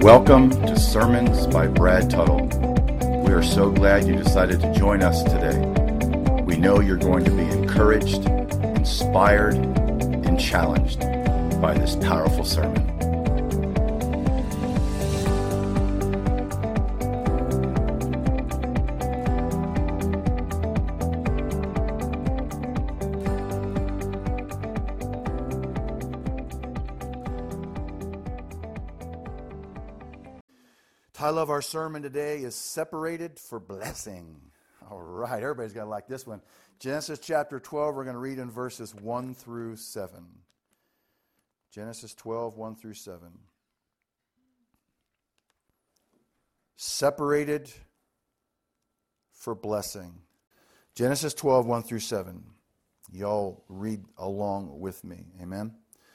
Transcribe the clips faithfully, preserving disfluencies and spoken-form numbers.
Welcome to Sermons by Brad Tuttle. We are so glad you decided to join us today. We know you're going to be encouraged, inspired, and challenged by this powerful sermon. Title of our sermon today is Separated for Blessing. All right, everybody's got to like this one. Genesis chapter twelve, we're going to read in verses one through seven. Genesis twelve, one through seven. Separated for blessing. Genesis twelve, one through seven. Y'all read along with me. Amen.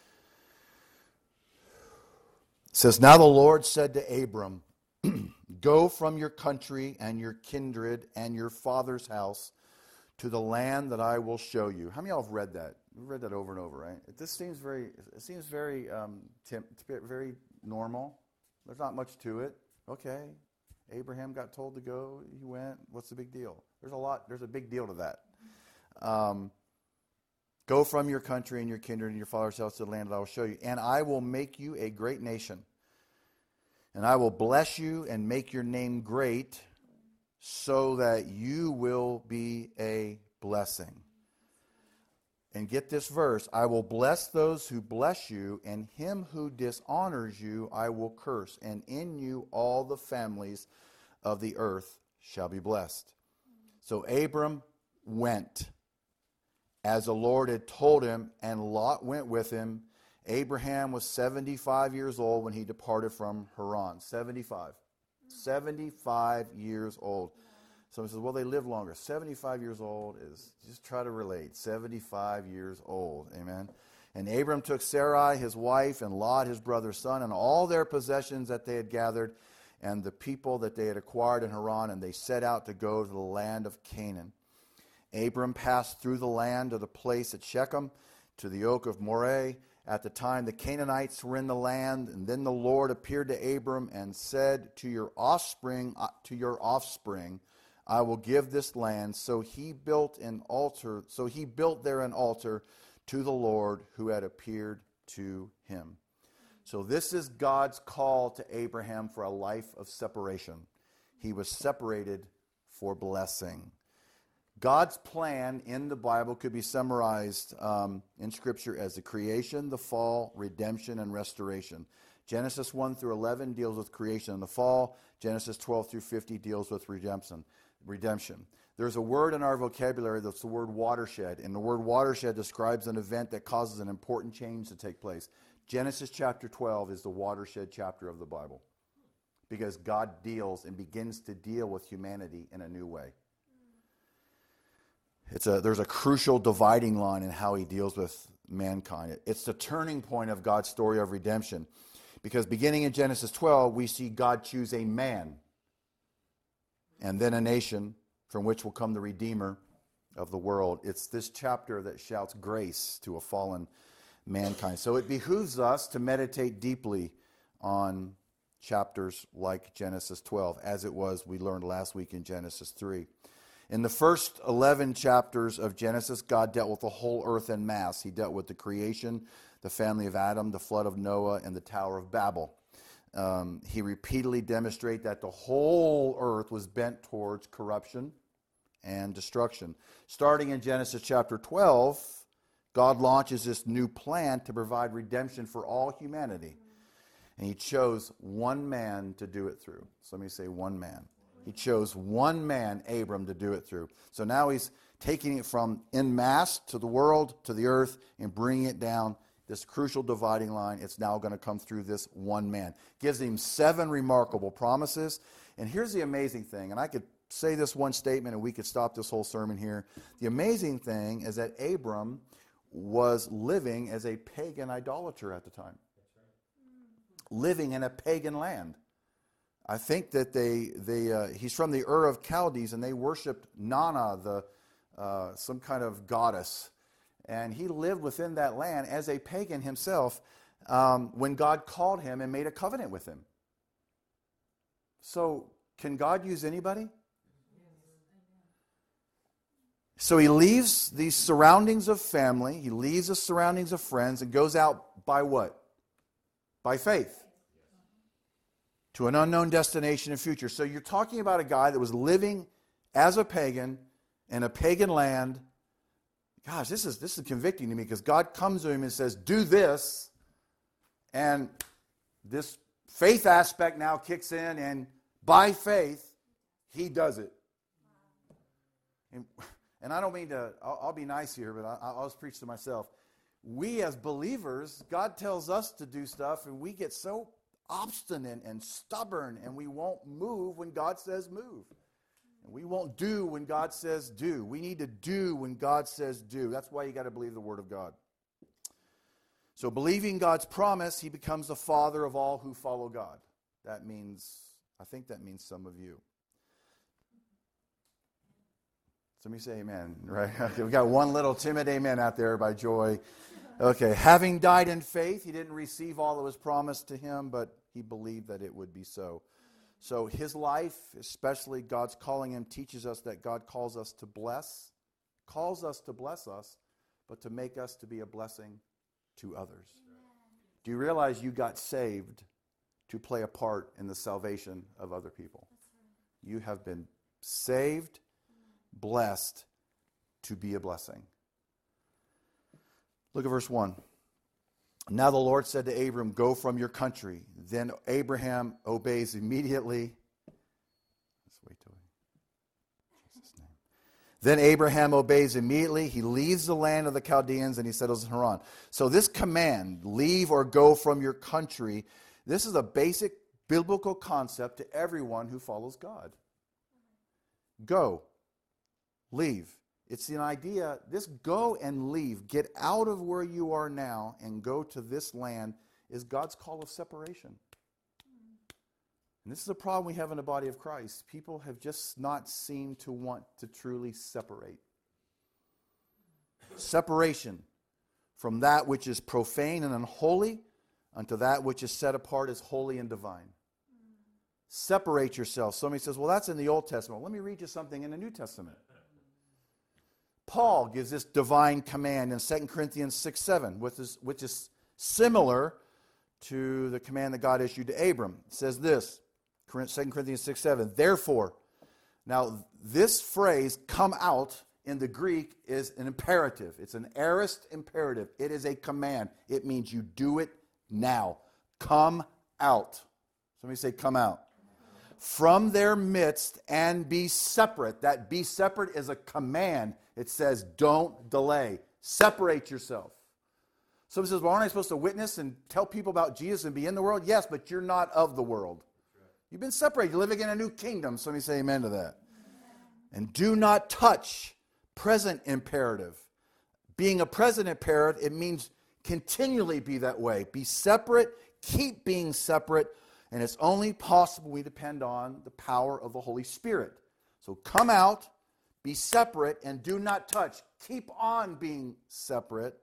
It says, Now the Lord said to Abram, Go from your country and your kindred and your father's house to the land that I will show you. How many of y'all have read that? We've read that over and over, right? This seems very, it seems very, um, temp, very normal. There's not much to it. Okay, Abraham got told to go. He went. What's the big deal? There's a lot. There's a big deal to that. Um, Go from your country and your kindred and your father's house to the land that I will show you, and I will make you a great nation. And I will bless you and make your name great so that you will be a blessing. And get this verse, I will bless those who bless you, and him who dishonors you I will curse. And in you all the families of the earth shall be blessed. So Abram went as the Lord had told him, and Lot went with him. Abraham was seventy-five years old when he departed from Haran. seventy-five. seventy-five years old. Someone says, well, they live longer. seventy-five years old is, just try to relate, seventy-five years old. Amen. And Abram took Sarai, his wife, and Lot, his brother's son, and all their possessions that they had gathered, and the people that they had acquired in Haran, and they set out to go to the land of Canaan. Abram passed through the land to the place at Shechem, to the oak of Moreh. At the time the Canaanites were in the land, and then the Lord appeared to Abram and said, To your offspring, uh, to your offspring, I will give this land. So he built an altar. So he built there an altar to the Lord who had appeared to him. So this is God's call to Abraham for a life of separation. He was separated for blessing. God's plan in the Bible could be summarized um, in Scripture as the creation, the fall, redemption, and restoration. Genesis one through eleven deals with creation and the fall. Genesis twelve through fifty deals with redemption. Redemption. There's a word in our vocabulary that's the word watershed, and the word watershed describes an event that causes an important change to take place. Genesis chapter twelve is the watershed chapter of the Bible because God deals and begins to deal with humanity in a new way. It's a, there's a crucial dividing line in how he deals with mankind. It's the turning point of God's story of redemption. Because beginning in Genesis twelve, we see God choose a man and then a nation from which will come the Redeemer of the world. It's this chapter that shouts grace to a fallen mankind. So it behooves us to meditate deeply on chapters like Genesis twelve, as it was, we learned last week in Genesis three. In the first eleven chapters of Genesis, God dealt with the whole earth en masse. He dealt with the creation, the family of Adam, the flood of Noah, and the Tower of Babel. Um, he repeatedly demonstrated that the whole earth was bent towards corruption and destruction. Starting in Genesis chapter twelve, God launches this new plan to provide redemption for all humanity. And he chose one man to do it through. So let me say one man. He chose one man, Abram, to do it through. So now he's taking it from en masse to the world, to the earth, and bringing it down this crucial dividing line. It's now going to come through this one man. Gives him seven remarkable promises. And here's the amazing thing, and I could say this one statement and we could stop this whole sermon here. The amazing thing is that Abram was living as a pagan idolater at the time. Living in a pagan land. I think that they, they uh, he's from the Ur of Chaldees, and they worshipped Nana, the uh, some kind of goddess. And he lived within that land as a pagan himself um, when God called him and made a covenant with him. So, can God use anybody? So he leaves these surroundings of family, he leaves the surroundings of friends, and goes out by what? By faith. To an unknown destination and future. So you're talking about a guy that was living as a pagan in a pagan land. Gosh, this is this is convicting to me because God comes to him and says, do this, and this faith aspect now kicks in, and by faith, he does it. And, and I don't mean to, I'll, I'll be nice here, but I, I'll just preach to myself. We as believers, God tells us to do stuff, and we get so obstinate and stubborn, and we won't move when God says move. And we won't do when God says do. We need to do when God says do. That's why you got to believe the Word of God. So believing God's promise, he becomes the father of all who follow God. That means, I think that means some of you. Somebody say amen, right? Okay, we got one little timid amen out there by Joy. Okay, having died in faith, he didn't receive all that was promised to him, but he believed that it would be so. So his life, especially God's calling him, teaches us that God calls us to bless, calls us to bless us, but to make us to be a blessing to others. Do you realize you got saved to play a part in the salvation of other people? You have been saved, blessed to be a blessing. Look at verse one. Now the Lord said to Abram, go from your country. Then Abraham obeys immediately. Let's wait till we, Jesus' name. Then Abraham obeys immediately. He leaves the land of the Chaldeans and he settles in Haran. So this command, leave or go from your country, this is a basic biblical concept to everyone who follows God. Go. Leave. It's an idea, this go and leave, get out of where you are now and go to this land is God's call of separation. And this is a problem we have in the body of Christ. People have just not seemed to want to truly separate. Separation from that which is profane and unholy unto that which is set apart as holy and divine. Separate yourself. Somebody says, well, that's in the Old Testament. Let me read you something in the New Testament. Paul gives this divine command in Second Corinthians six seven, which is, which is similar to the command that God issued to Abram. It says this, Second Corinthians six seven, therefore, now this phrase, come out, in the Greek is an imperative. It's an aorist imperative. It is a command. It means you do it now. Come out. Somebody say, come out. From their midst and be separate. That be separate is a command. It says, don't delay. Separate yourself. Somebody says, well, aren't I supposed to witness and tell people about Jesus and be in the world? Yes, but you're not of the world. You've been separated. You're living in a new kingdom. Somebody say amen to that. And do not touch. Present imperative. Being a present imperative, it means continually be that way. Be separate. Keep being separate. And it's only possible we depend on the power of the Holy Spirit. So come out, be separate, and do not touch. Keep on being separate.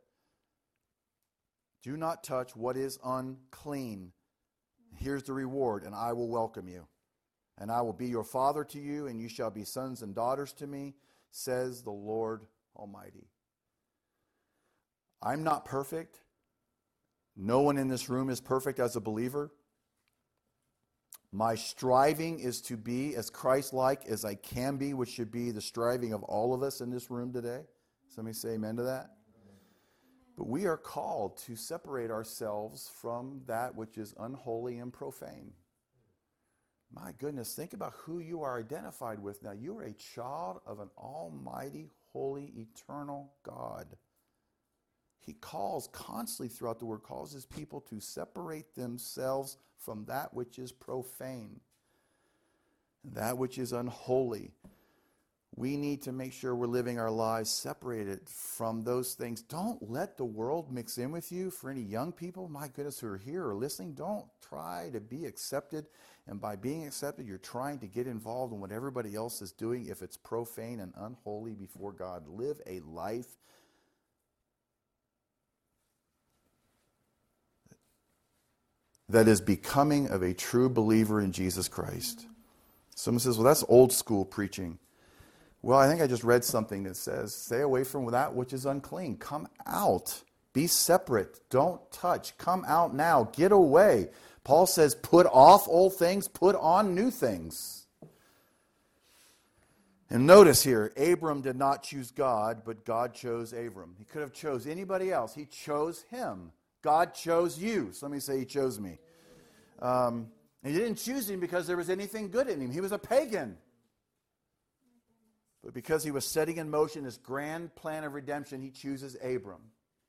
Do not touch what is unclean. Here's the reward, and I will welcome you. And I will be your father to you, and you shall be sons and daughters to me, says the Lord Almighty. I'm not perfect. No one in this room is perfect as a believer. My striving is to be as Christ-like as I can be, which should be the striving of all of us in this room today. Somebody say amen to that. But we are called to separate ourselves from that which is unholy and profane. My goodness, think about who you are identified with now. You are a child of an almighty, holy, eternal God. He calls constantly throughout the word, calls his people to separate themselves from that which is profane, that which is unholy. We need to make sure we're living our lives separated from those things. Don't let the world mix in with you. For any young people, my goodness, who are here or listening, don't try to be accepted. And by being accepted, you're trying to get involved in what everybody else is doing if it's profane and unholy before God. Live a life that is becoming of a true believer in Jesus Christ. Someone says, well, that's old school preaching. Well, I think I just read something that says, stay away from that which is unclean. Come out. Be separate. Don't touch. Come out now. Get away. Paul says, put off old things, put on new things. And notice here, Abram did not choose God, but God chose Abram. He could have chose anybody else. He chose him. God chose you. So let me say he chose me. Um, and he didn't choose him because there was anything good in him. He was a pagan. But because he was setting in motion this grand plan of redemption, he chooses Abram.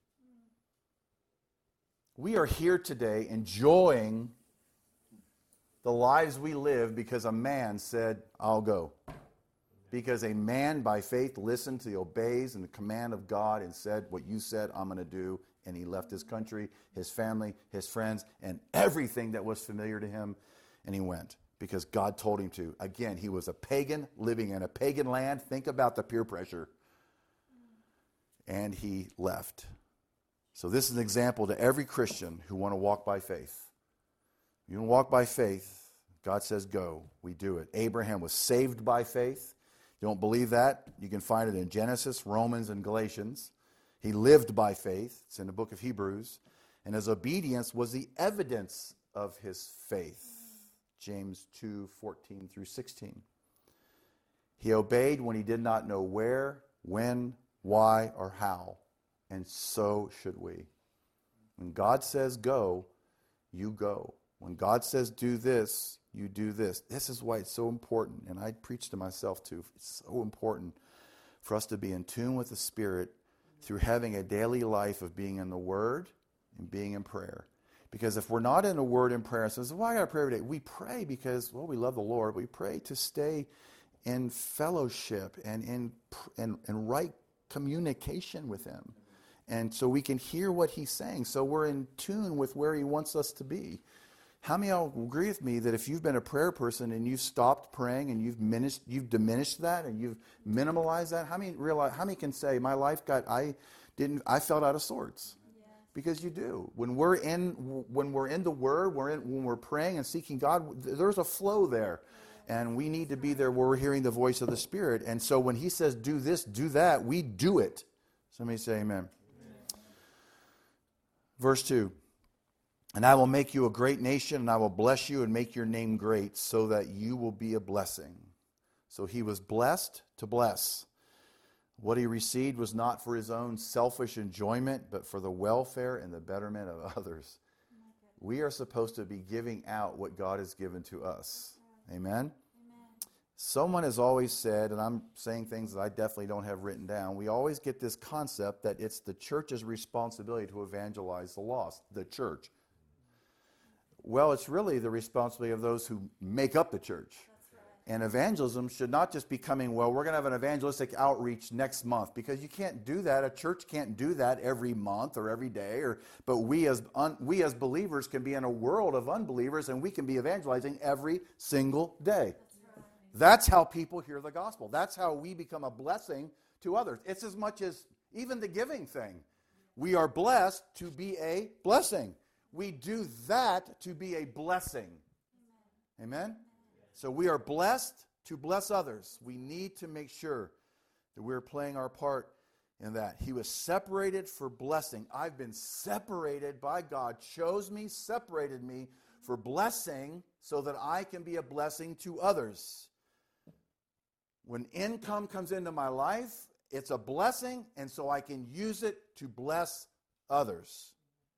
We are here today enjoying the lives we live because a man said, I'll go. Because a man by faith listened to the obeys and the command of God and said, what you said, I'm going to do. And he left his country, his family, his friends, and everything that was familiar to him. And he went because God told him to. Again, he was a pagan living in a pagan land. Think about the peer pressure. And he left. So this is an example to every Christian who want to walk by faith. You want to walk by faith, God says go. We do it. Abraham was saved by faith. You don't believe that? You can find it in Genesis, Romans, and Galatians. He lived by faith. It's in the book of Hebrews. And his obedience was the evidence of his faith. James two, fourteen through sixteen. He obeyed when he did not know where, when, why, or how. And so should we. When God says go, you go. When God says do this, you do this. This is why it's so important, and I preach to myself too. It's so important for us to be in tune with the Spirit through having a daily life of being in the Word and being in prayer. Because if we're not in the Word and prayer, so why well, I got to pray every day? We pray because, well, we love the Lord. We pray to stay in fellowship and in, in, in right communication with Him. And so we can hear what He's saying. So we're in tune with where He wants us to be. How many of you agree with me that if you've been a prayer person and you've stopped praying and you've diminished, you've diminished that and you've minimalized that? How many realize? How many can say my life got? I didn't. I felt out of sorts. Yeah. Because you do. When we're in, when we're in the Word, we're in, when we're praying and seeking God. There's a flow there, and we need to be there where we're hearing the voice of the Spirit. And so when He says do this, do that, we do it. Somebody say Amen. Amen. Verse two. And I will make you a great nation, and I will bless you and make your name great, so that you will be a blessing. So he was blessed to bless. What he received was not for his own selfish enjoyment, but for the welfare and the betterment of others. We are supposed to be giving out what God has given to us. Amen? Amen. Someone has always said, and I'm saying things that I definitely don't have written down, we always get this concept that it's the church's responsibility to evangelize the lost, the church. Well, it's really the responsibility of those who make up the church. That's right. And evangelism should not just be coming, well, we're going to have an evangelistic outreach next month, because you can't do that. A church can't do that every month or every day. Or, but we as un, we as believers can be in a world of unbelievers, and we can be evangelizing every single day. That's right. That's how people hear the gospel. That's how we become a blessing to others. It's as much as even the giving thing. We are blessed to be a blessing. We do that to be a blessing. Amen? Amen? So we are blessed to bless others. We need to make sure that we're playing our part in that. He was separated for blessing. I've been separated by God, chose me, separated me for blessing so that I can be a blessing to others. When income comes into my life, it's a blessing, and so I can use it to bless others.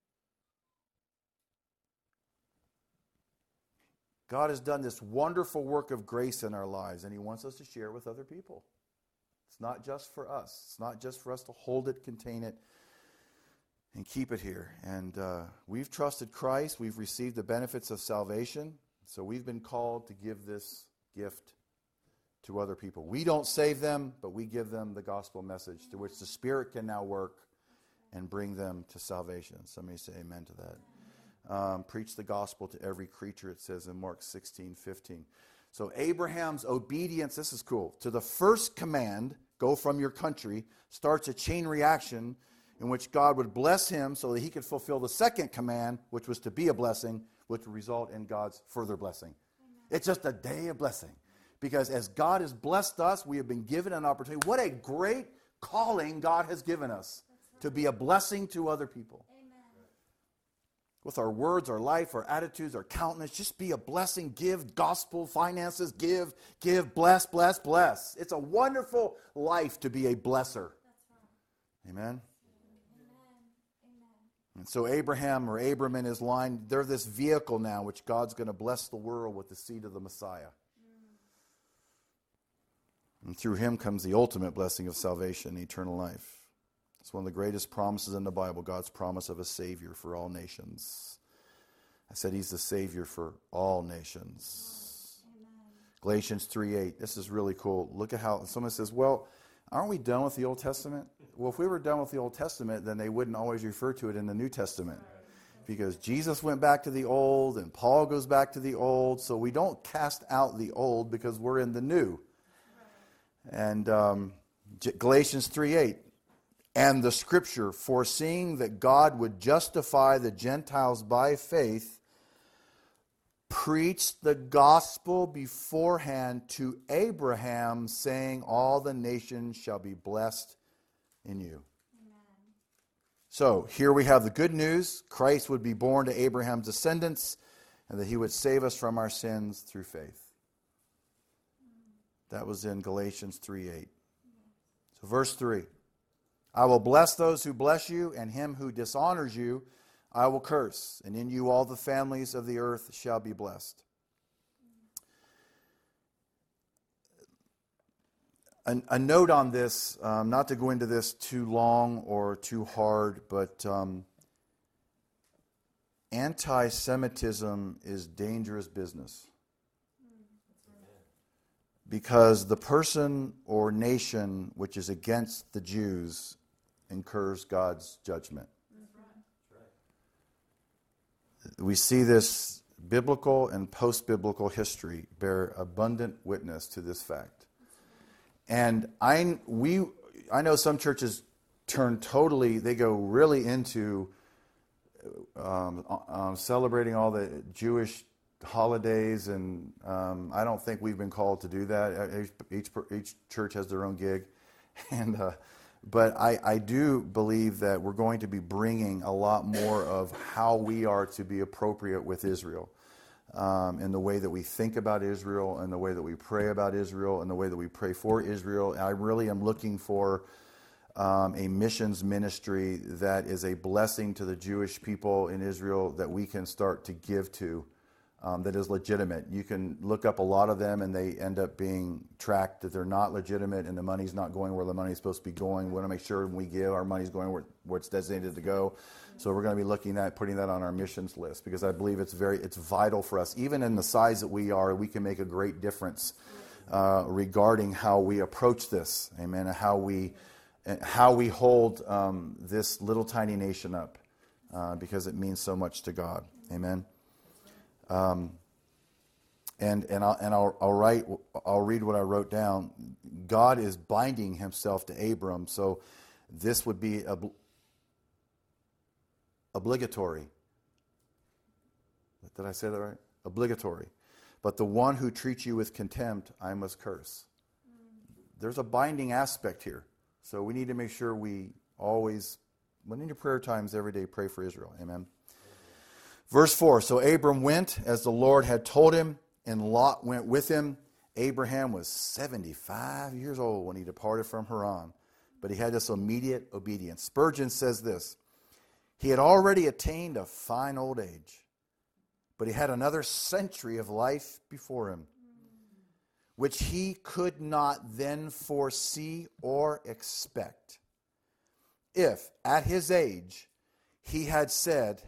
God has done this wonderful work of grace in our lives, and He wants us to share it with other people. It's not just for us. It's not just for us to hold it, contain it, and keep it here. And uh, we've trusted Christ. We've received the benefits of salvation. So we've been called to give this gift to other people. We don't save them, but we give them the gospel message to which the Spirit can now work and bring them to salvation. Somebody say amen to that. Um, preach the gospel to every creature, it says in Mark sixteen fifteen. So Abraham's obedience, this is cool, to the first command, go from your country, starts a chain reaction in which God would bless him so that he could fulfill the second command, which was to be a blessing, which will result in God's further blessing. Amen. It's just a day of blessing. Because as God has blessed us, we have been given an opportunity. What a great calling God has given us right. to be a blessing to other people. Amen. With our words, our life, our attitudes, our countenance, just be a blessing. Give gospel, finances, give, give, bless, bless, bless. It's a wonderful life to be a blesser. Right. Amen? And so Abraham or Abram in his line, they're this vehicle now which God's going to bless the world with the seed of the Messiah. Mm. And through him comes the ultimate blessing of salvation, eternal life. It's one of the greatest promises in the Bible, God's promise of a Savior for all nations. I said he's the Savior for all nations. Amen. Galatians three eight. This is really cool. Look at how someone says, well, aren't we done with the Old Testament? Well, if we were done with the Old Testament, then they wouldn't always refer to it in the New Testament. Because Jesus went back to the Old and Paul goes back to the Old. So we don't cast out the Old because we're in the New. And um, Galatians three eight. And the Scripture, foreseeing that God would justify the Gentiles by faith, preached the gospel beforehand to Abraham, saying, all the nations shall be blessed in you. Amen. So here we have the good news. Christ would be born to Abraham's descendants, and that he would save us from our sins through faith. That was in Galatians three eight. So verse three. I will bless those who bless you, and him who dishonors you I will curse, and in you all the families of the earth shall be blessed. A, a note on this, um, not to go into this too long or too hard, but um, anti-Semitism is dangerous business. Because the person or nation which is against the Jews incurs God's judgment. We see this biblical and post-biblical history bear abundant witness to this fact. And I we I know some churches turn totally, they go really into um, um, celebrating all the Jewish holidays, and um, I don't think we've been called to do that. Each each church has their own gig, and uh, but I, I do believe that we're going to be bringing a lot more of how we are to be appropriate with Israel, um, in the way that we think about Israel, and the way that we pray about Israel, and the way that we pray for Israel. I really am looking for um, a missions ministry that is a blessing to the Jewish people in Israel that we can start to give to. Um, that is legitimate. You can look up a lot of them and they end up being tracked that they're not legitimate and the money's not going where the money's supposed to be going. We want to make sure when we give, our money's going where, where it's designated to go. So we're going to be looking at putting that on our missions list, because I believe it's very it's vital for us. Even in the size that we are, we can make a great difference uh, regarding how we approach this. Amen. And how we how we hold um, this little tiny nation up, uh, because it means so much to God. Amen. Um, and and I'll and I'll, I'll write I'll read what I wrote down. God is binding Himself to Abram, so this would be ob- obligatory. Did I say that right? Obligatory. But the one who treats you with contempt, I must curse. There's a binding aspect here, so we need to make sure we always, when in your prayer times every day, pray for Israel. Amen. Verse four, so Abram went as the Lord had told him, and Lot went with him. Abraham was seventy-five years old when he departed from Haran, but he had this immediate obedience. Spurgeon says this, he had already attained a fine old age, but he had another century of life before him, which he could not then foresee or expect. If, at his age, he had said,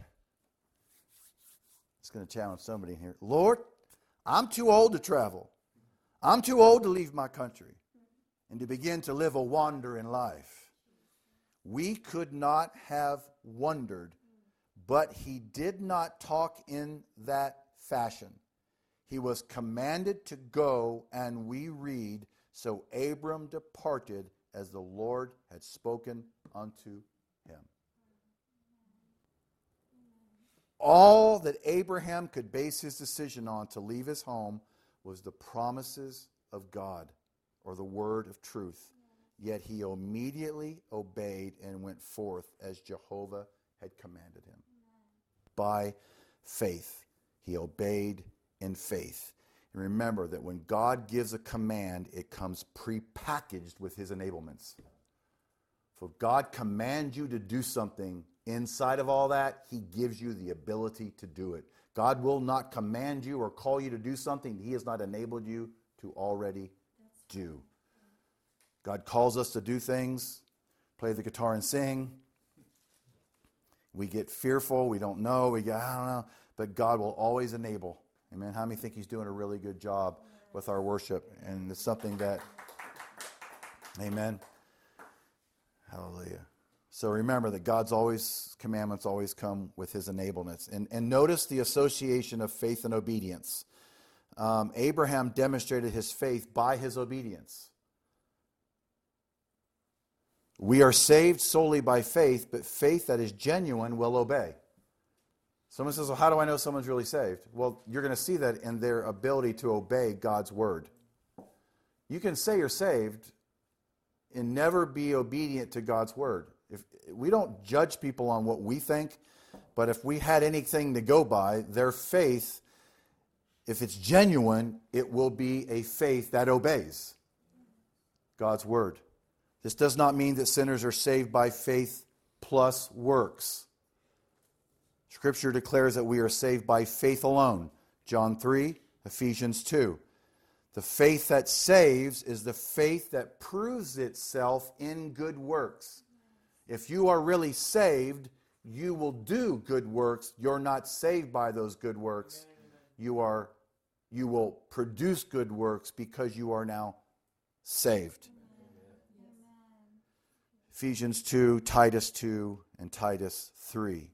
it's going to challenge somebody in here. Lord, I'm too old to travel. I'm too old to leave my country and to begin to live a wandering life. We could not have wondered, but he did not talk in that fashion. He was commanded to go, and we read, so Abram departed as the Lord had spoken unto him. all that Abraham could base his decision on to leave his home was the promises of God, or the word of truth. Yet he immediately obeyed and went forth as Jehovah had commanded him. By faith. He obeyed in faith. And remember that when God gives a command, it comes prepackaged with his enablements. So if God commands you to do something, inside of all that, he gives you the ability to do it. God will not command you or call you to do something he has not enabled you to already do. God calls us to do things, play the guitar and sing. We get fearful, we don't know, we go, I don't know, but God will always enable. Amen. How many think he's doing a really good job with our worship? And it's something that, amen. Hallelujah. So remember that God's always, commandments always come with his enablements. And, and notice the association of faith and obedience. Um, Abraham demonstrated his faith by his obedience. We are saved solely by faith, but faith that is genuine will obey. Someone says, well, how do I know someone's really saved? Well, you're going to see that in their ability to obey God's word. You can say you're saved and never be obedient to God's word. If we don't judge people on what we think, but if we had anything to go by, their faith, if it's genuine, it will be a faith that obeys God's word. This does not mean that sinners are saved by faith plus works. Scripture declares that we are saved by faith alone. John three, Ephesians two. The faith that saves is the faith that proves itself in good works. If you are really saved, you will do good works. You're not saved by those good works. You are, you will produce good works because you are now saved. Ephesians two, Titus two, and Titus three.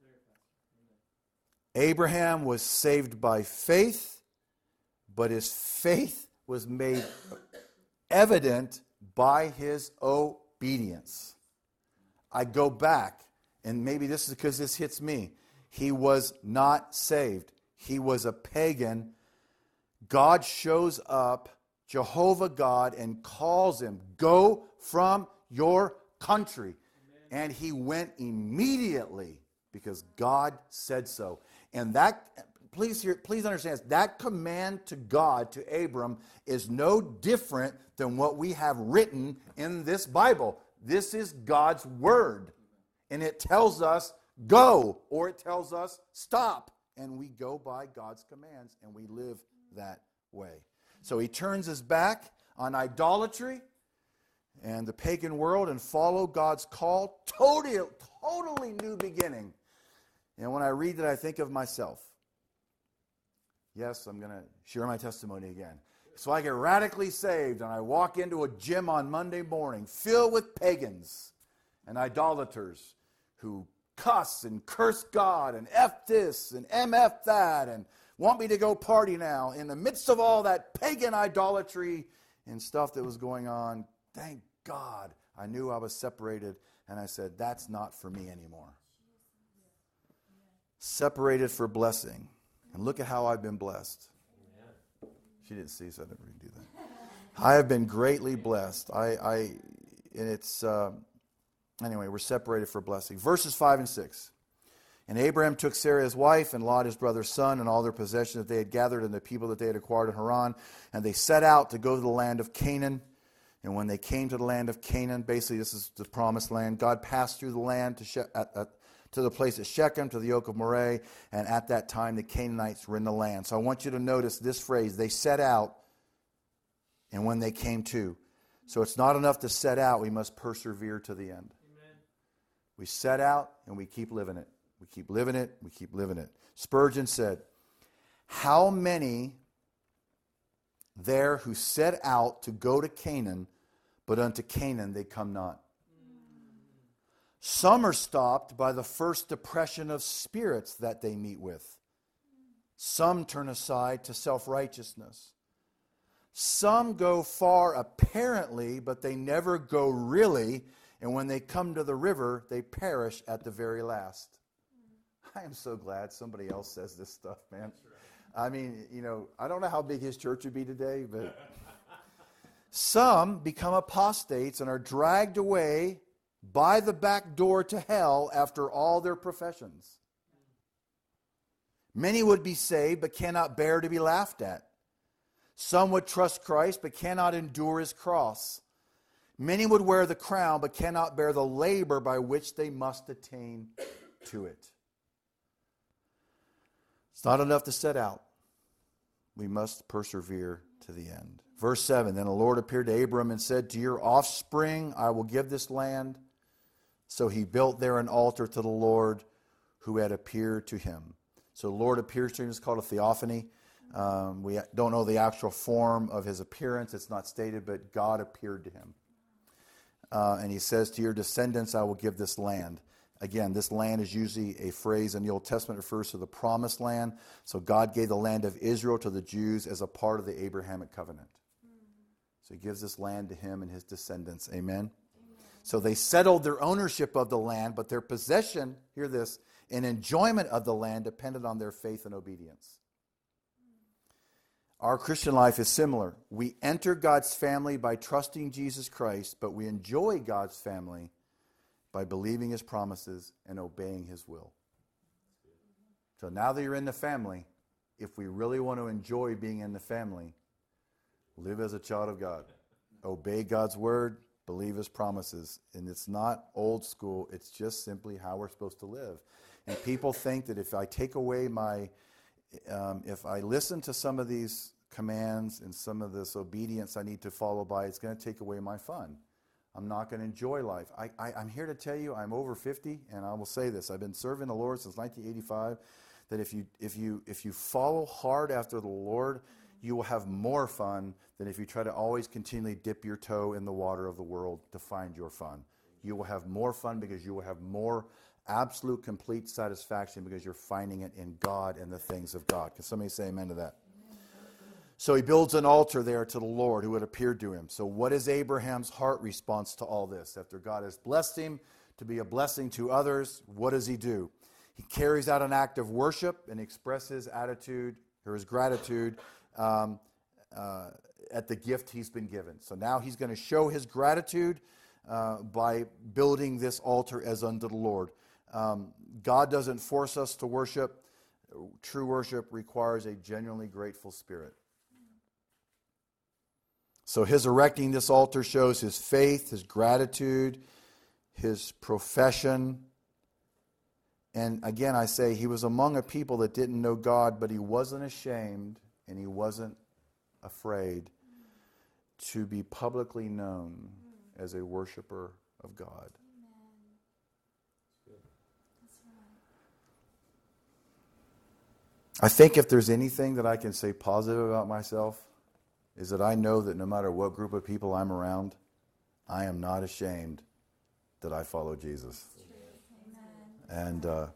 Abraham was saved by faith, but his faith was made evident by his obedience. I go back, and maybe this is because this hits me. He was not saved. He was a pagan. God shows up, Jehovah God, and calls him, go from your country. Amen. And he went immediately because God said so. And that, please hear, please understand, that command to God, to Abram, is no different than what we have written in this Bible. This is God's word. And it tells us go, or it tells us stop. And we go by God's commands, and we live that way. So he turns his back on idolatry and the pagan world and follow God's call. Totally, totally new beginning. And when I read that, I think of myself. Yes, I'm going to share my testimony again. So I get radically saved, and I walk into a gym on Monday morning filled with pagans and idolaters who cuss and curse God and F this and M F that and want me to go party now. In the midst of all that pagan idolatry and stuff that was going on, thank God I knew I was separated, and I said, that's not for me anymore. Separated for blessing. And look at how I've been blessed. She didn't see, so I didn't really do that. I have been greatly blessed. I, I and it's, uh, anyway, we're separated for blessing. Verses five and six. And Abraham took Sarah his wife, and Lot his brother's son, and all their possessions that they had gathered, and the people that they had acquired in Haran. And they set out to go to the land of Canaan. And when they came to the land of Canaan, basically this is the promised land, God passed through the land to she- at, at, to the place at Shechem, to the oak of Moreh, and at that time the Canaanites were in the land. So I want you to notice this phrase, they set out, and when they came to. So it's not enough to set out, we must persevere to the end. Amen. We set out, and we keep living it. We keep living it, we keep living it. Spurgeon said, how many there who set out to go to Canaan, but unto Canaan they come not? Some are stopped by the first depression of spirits that they meet with. Some turn aside to self-righteousness. Some go far apparently, but they never go really, and when they come to the river, they perish at the very last. I am so glad somebody else says this stuff, man. I mean, you know, I don't know how big his church would be today, but some become apostates and are dragged away by the back door to hell after all their professions. Many would be saved but cannot bear to be laughed at. Some would trust Christ but cannot endure his cross. Many would wear the crown but cannot bear the labor by which they must attain to it. It's not enough to set out. We must persevere to the end. Verse seven, then the Lord appeared to Abram and said, to your offspring I will give this land. So he built there an altar to the Lord who had appeared to him. So the Lord appears to him. It's called a theophany. Um, we don't know the actual form of his appearance. It's not stated, but God appeared to him. Uh, and he says, to your descendants I will give this land. Again, this land is usually a phrase in the Old Testament, refers to the promised land. So God gave the land of Israel to the Jews as a part of the Abrahamic covenant. So he gives this land to him and his descendants. Amen? Amen. So they settled their ownership of the land, but their possession, hear this, and enjoyment of the land depended on their faith and obedience. Our Christian life is similar. We enter God's family by trusting Jesus Christ, but we enjoy God's family by believing his promises and obeying his will. So now that you're in the family, if we really want to enjoy being in the family, live as a child of God. Obey God's word, believe his promises. And it's not old school, it's just simply how we're supposed to live. And people think that if I take away my, um, if I listen to some of these commands and some of this obedience I need to follow by, it's going to take away my fun. I'm not going to enjoy life. I, I, I'm here to tell you, I'm over fifty, and I will say this. I've been serving the Lord since nineteen eighty-five, that if you, if you, if you follow hard after the Lord, you will have more fun than if you try to always continually dip your toe in the water of the world to find your fun. You will have more fun because you will have more absolute, complete satisfaction because you're finding it in God and the things of God. Can somebody say amen to that? So he builds an altar there to the Lord who had appeared to him. So what is Abraham's heart response to all this? After God has blessed him to be a blessing to others, what does he do? He carries out an act of worship and expresses attitude or his gratitude um, uh, at the gift he's been given. So now he's going to show his gratitude uh, by building this altar as unto the Lord. Um, God doesn't force us to worship. True worship requires a genuinely grateful spirit. So his erecting this altar shows his faith, his gratitude, his profession. And again, I say he was among a people that didn't know God, but he wasn't ashamed and he wasn't afraid to be publicly known as a worshiper of God. I think if there's anything that I can say positive about myself, is that I know that no matter what group of people I'm around, I am not ashamed that I follow Jesus. Amen. And uh,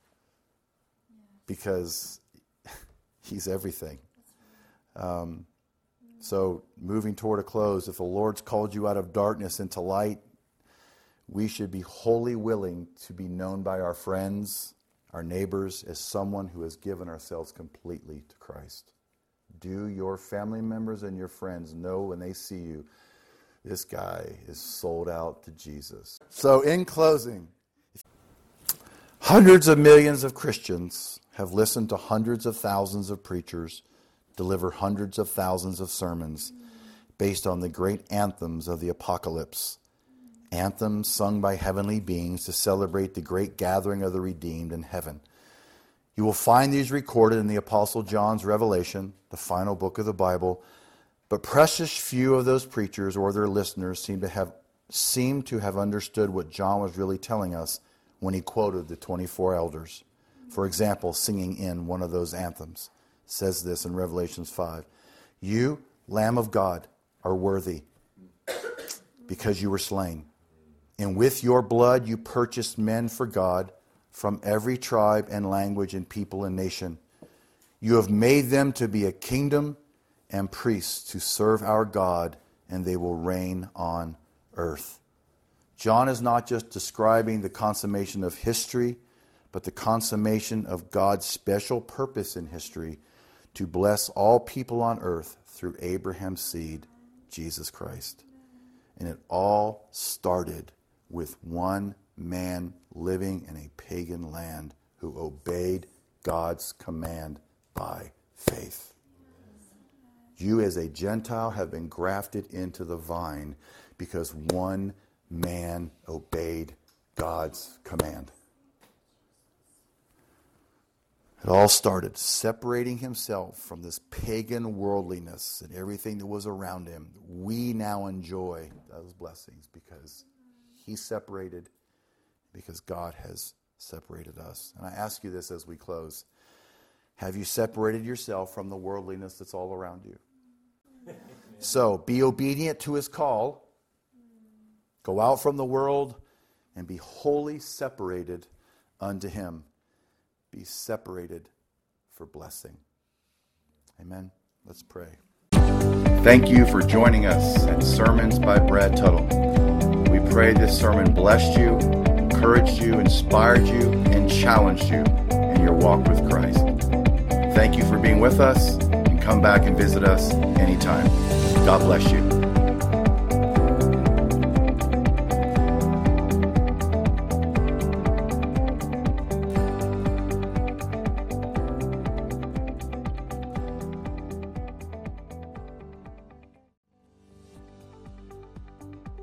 because he's everything. Um, so moving toward a close, if the Lord's called you out of darkness into light, we should be wholly willing to be known by our friends, our neighbors, as someone who has given ourselves completely to Christ. Do your family members and your friends know when they see you, this guy is sold out to Jesus. So in closing, hundreds of millions of Christians have listened to hundreds of thousands of preachers deliver hundreds of thousands of sermons based on the great anthems of the apocalypse. Anthems sung by heavenly beings to celebrate the great gathering of the redeemed in heaven. You will find these recorded in the Apostle John's Revelation, the final book of the Bible, but precious few of those preachers or their listeners seem to have seem to have understood what John was really telling us when he quoted the twenty-four elders. For example, singing in one of those anthems. It says this in Revelation five. You, Lamb of God, are worthy because you were slain. And with your blood you purchased men for God from every tribe and language and people and nation. You have made them to be a kingdom and priests to serve our God, and they will reign on earth. John is not just describing the consummation of history, but the consummation of God's special purpose in history to bless all people on earth through Abraham's seed, Jesus Christ. And it all started with one man living in a pagan land who obeyed God's command by faith. You as a Gentile have been grafted into the vine because one man obeyed God's command. It all started separating himself from this pagan worldliness and everything that was around him. We now enjoy those blessings because he separated, because God has separated us. And I ask you this as we close. Have you separated yourself from the worldliness that's all around you? So be obedient to his call. Go out from the world and be wholly separated unto him. Be separated for blessing. Amen. Let's pray. Thank you for joining us at Sermons by Brad Tuttle. We pray this sermon blessed you, encouraged you, inspired you, and challenged you in your walk with Christ. Thank you for being with us, and come back and visit us anytime. God bless you.